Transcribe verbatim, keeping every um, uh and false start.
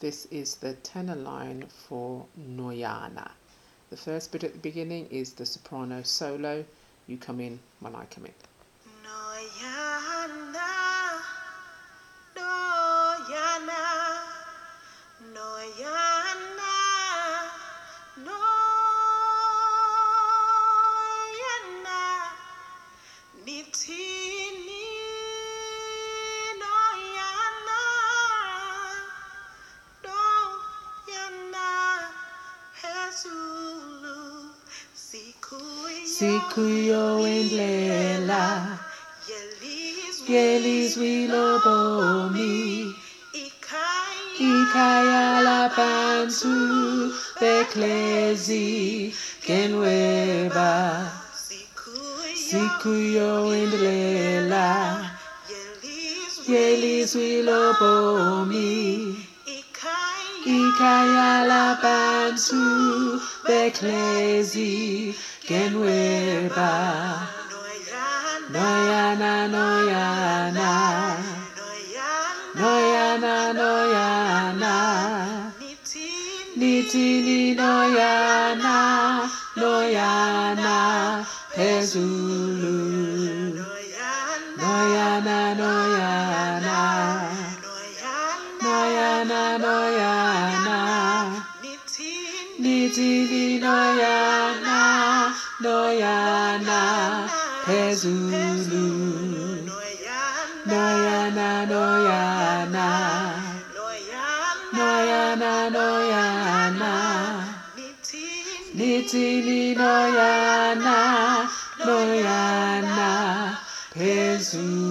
This is the tenor line for Noyana. The first bit at the beginning is the soprano solo. You come in when I come in. Noyana, Noyana, Noyana, Noyana, Nitini, Noyana, Noyana, Hezulu, Sikuyo, Sikuyo indlela, Yelis wilobomi, Ikaya labantu, Beklezi, Kenweba, Sikuyo indlela, Yelis wilobomi, Ikaya labantu, Beklezi, Kenweba. Noyana, Noyana, Noyana, Noyana, Nitini Noyana, Noyana, Hezulu. Noyana, Noyana, Noyana, Noyana, Nitini Noyana, Noyana, Hezulu. Noyana, Noyana, Noyana, Noyana, Nitini Noyana, Noyana, Hezulu.